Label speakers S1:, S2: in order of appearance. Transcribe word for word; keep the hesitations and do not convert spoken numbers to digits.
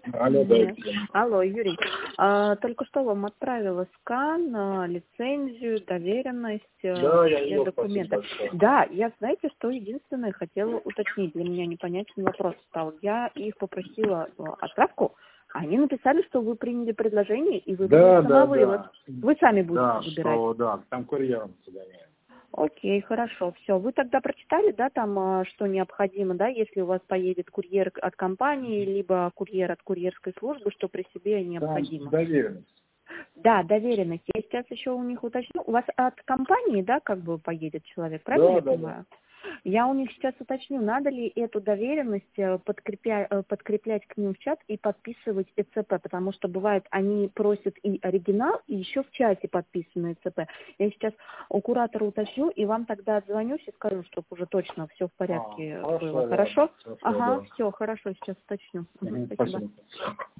S1: Алло, да,
S2: Мгм.
S1: это я.
S2: Алло, Юрий. А, только что вам отправила скан, а, лицензию, доверенность, а,
S1: Да, я
S2: все
S1: видел, спасибо
S2: документы.
S1: большое.
S2: Да, я, знаете, что единственное хотела уточнить. Для меня непонятен вопрос стал. Я их попросила а, отправку, а они написали, что вы приняли предложение и выбрали
S1: Да, да,
S2: самовывод.
S1: да.
S2: Вы сами будете
S1: Да,
S2: выбирать.
S1: что, да, там курьером загоняем.
S2: Окей, хорошо, все. Вы тогда прочитали, да, там, а, что необходимо, да, если у вас поедет курьер от компании, либо курьер от курьерской службы, что при себе
S1: Там
S2: необходимо?
S1: доверенность.
S2: Да, доверенность. Я сейчас еще у них уточню. У вас от компании, да, как бы поедет человек, правильно
S1: Да,
S2: я
S1: да, да.
S2: понимаю? Я у них сейчас уточню, надо ли эту доверенность э, подкрепя- э, подкреплять к ним в чат и подписывать ЭЦП, потому что бывает, они просят и оригинал, и еще в чате подписанный ЭЦП. Я сейчас у куратора уточню, и вам тогда отзвонюсь и скажу, чтобы уже точно все в
S1: А,
S2: порядке
S1: хорошо,
S2: было.
S1: ладно.
S2: Хорошо?
S1: Хорошо,
S2: Ага,
S1: да.
S2: все, хорошо, сейчас уточню. Мгм,
S1: Мгм,
S2: спасибо.
S1: спасибо.